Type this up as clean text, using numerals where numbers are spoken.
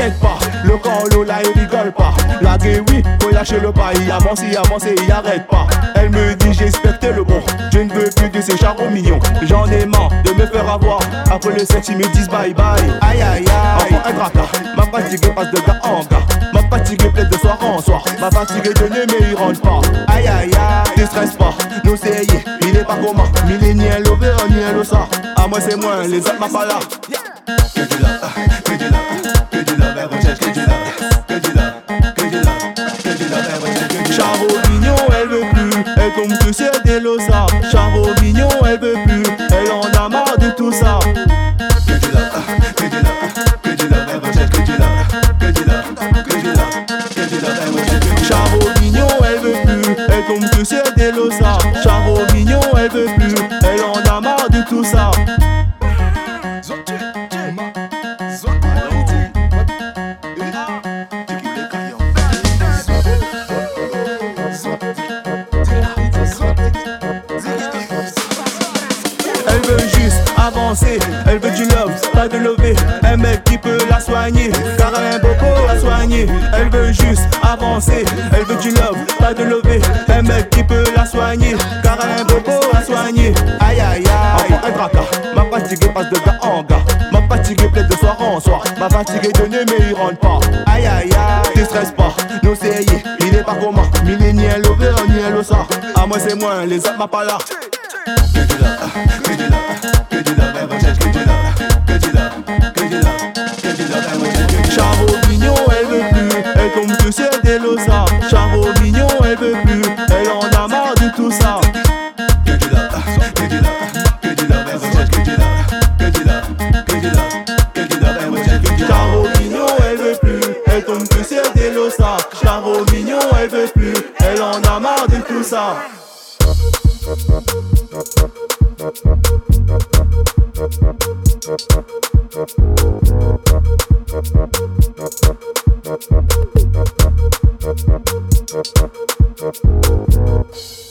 t'inquiète pas, le camp là il rigole pas. La gay oui, faut lâcher le pas, il avance, il arrête pas. Elle me dit j'espère que t'es le bon, je ne veux plus de ces charros mignons. J'en ai marre de me faire avoir, après le sexe ils me disent bye bye. Aïe aïe aïe, enfin un tracas, ma fatigue passe de gars en gars. Ma fatigue plaide de soir en soir, ma fatigue est donnée mais il rentre pas. Aïe aïe aïe, te stresse pas, nous c'est yé, il est pas comment. Milléniel au verniel au ça, à moi c'est moi, les autres m'a pas là. Que du love, que du love, que du love, elle recherche que du love, que du love, que du love, que du love, elle recherche que du love. Charo mignon, elle veut plus, elle tombe que sur des losa. Charo mignon, elle veut plus, elle en a marre de tout ça. Que du love, que du love, que du love, elle recherche que du love, que du love, que du love, que du love, elle recherche que du love. Charo mignon, elle veut plus, elle tombe que sur des losa. Charo mignon, elle veut plus, elle en a marre de tout ça. Elle veut juste avancer, elle veut du love, pas de lever. Un mec qui peut la soigner, car elle a un bobo à soigner. Elle veut juste avancer, elle veut du love, pas de lever. Un mec qui peut la soigner, car elle a un bobo à soigner. Aïe aïe aïe, enfin un tracas, ma fatigue passe de gars en gars. Ma fatigue plaide de soir en soir, ma fatigue est donnée mais il rentre pas. Aïe aïe aïe, te stresse pas, nous c'est yé, il est pas comment. Milléniel au verniel au ça, à moi c'est moi, les autres m'a pas là. Que du love, que du love, que du love, elle recherche que du love, que du love, que du love, que du love, elle recherche que du love. Charo mignon, elle veut plus, elle tombe que sur des losa. Charo mignon, elle veut plus, elle en a marre de tout ça. Que du love, que du love, que du love, elle recherche que du love, que du love, que du love, que du love, elle recherche que du love. Charo mignon, elle veut plus, elle tombe que sur des losa. Charo mignon, elle veut plus, elle en a marre de tout ça. Thank you.